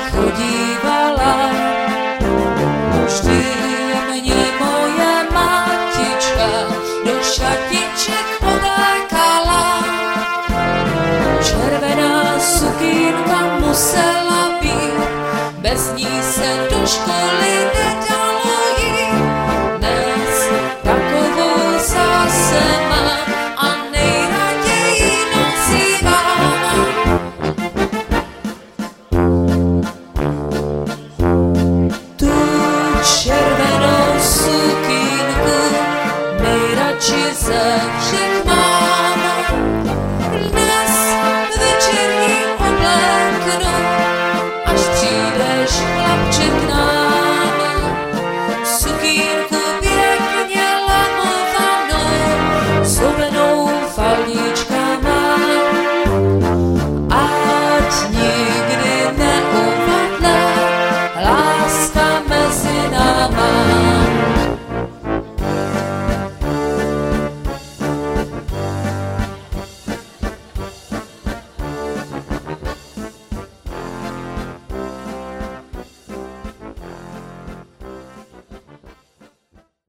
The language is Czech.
chodívala. Vždy mě moje matička do šatiček oblékala. Červená sukínka musela být, bez ní se do školy nedala.